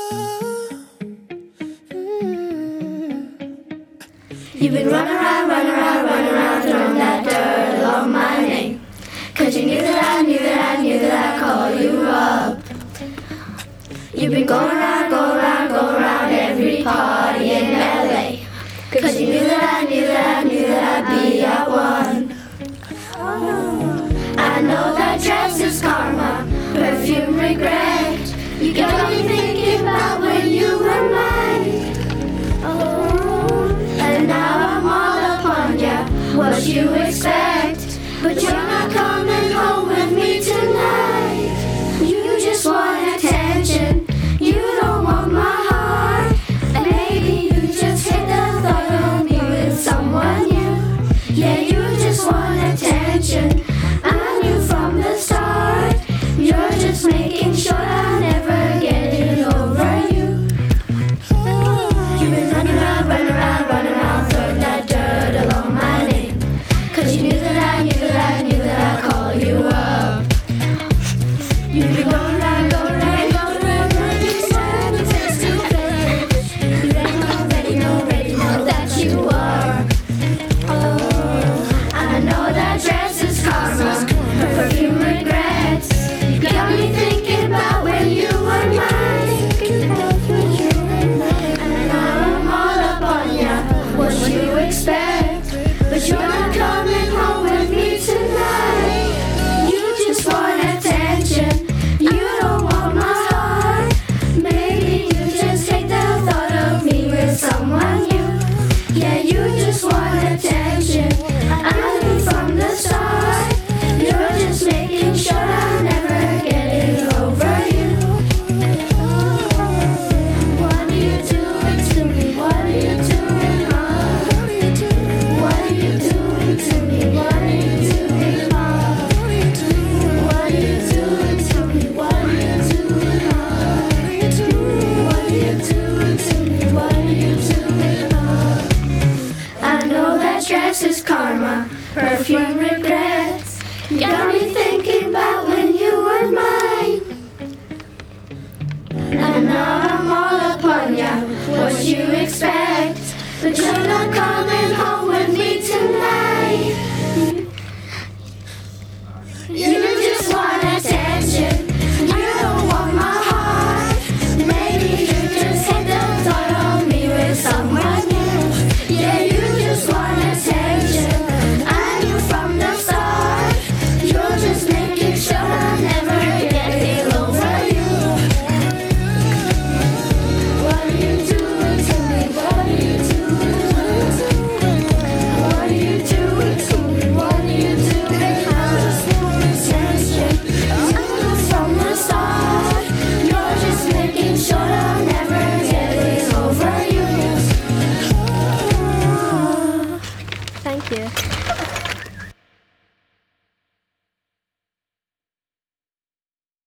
You've been running around, throwing that dirt along my name. 'Cause you knew that I'd call you up. You've been going around every party in LA. 'Cause you knew that I'd be at one. I know that dress is karma, perfume regret. You got me thinking about when you were mine. Oh, and now I'm all upon ya. What you expect? But you're not coming home with me tonight. You just want attention. You don't want my heart. And maybe you just hate the thought of me with someone new. Yeah, you just want attention. I knew from the start. You're just making sure I never get it over you. You've been running around, throwing that dirt along my name. 'Cause you knew that I'd call you up. You've been going around, you said you face to face. You already know that you are. Oh, I know that dress is karma, perfume regrets. You got me thinking about when you were mine. And now I'm all up on ya. What you expect? But you're not coming home with me tonight. You just want attention. You don't want my heart. Maybe you just hate the thought of me with someone new. Yeah, you just want attention. I knew from the start. You're just making sure I never get it over you. What are you doing to me? What are you doing, huh? What are you doing to me? What are you doing, huh? What are you doing to me? What are you doing, huh? What are you doing to me? What are you doing, huh? I know that dress is karma, perfume regrets. You got me thinking about when you were mine. And now I'm all upon ya. What you expect? But you're not coming home with me tonight.